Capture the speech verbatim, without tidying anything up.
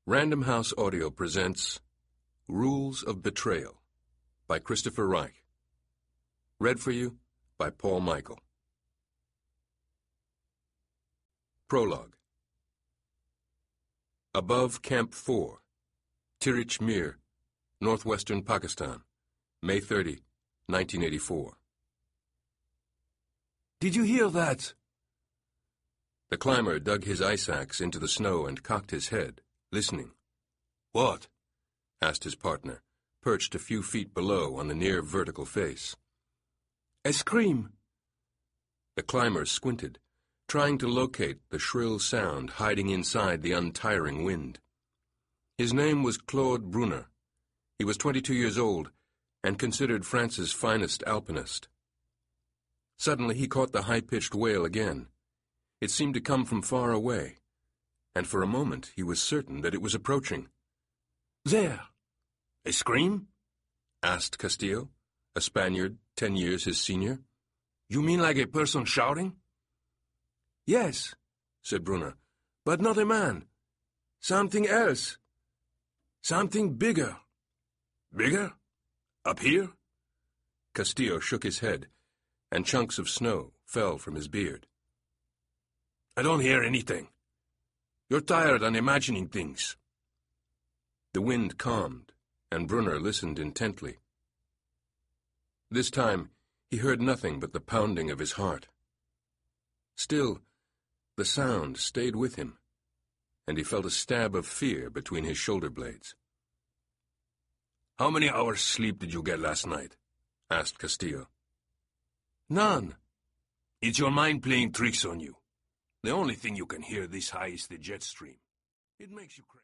Random House Audio presents Rules of Betrayal by Christopher Reich. Read for you by Paul Michael. Prologue. Above Camp four, Tirich Mir, northwestern Pakistan, May thirtieth, nineteen eighty-four. Did you hear that? The climber dug his ice axe into the snow and cocked his head, listening. What? Asked his partner, perched a few feet below on the near vertical face. A scream. The climber squinted, trying to locate the shrill sound hiding inside the untiring wind. His name was Claude Brunner. He was twenty-two years old and considered France's finest alpinist. Suddenly he caught the high-pitched wail again. It seemed to come from far away, and for a moment he was certain that it was approaching. There. A scream? Asked Castillo, a Spaniard ten years his senior. You mean like a person shouting? Yes, said Brunner, but not a man. Something else. Something bigger. Bigger? Up here? Castillo shook his head, and chunks of snow fell from his beard. I don't hear anything. You're tired on imagining things. The wind calmed, and Brunner listened intently. This time, he heard nothing but the pounding of his heart. Still, the sound stayed with him, and he felt a stab of fear between his shoulder blades. How many hours sleep did you get last night? Asked Castillo. None. It's your mind playing tricks on you. The only thing you can hear this high is the jet stream. It makes you crazy.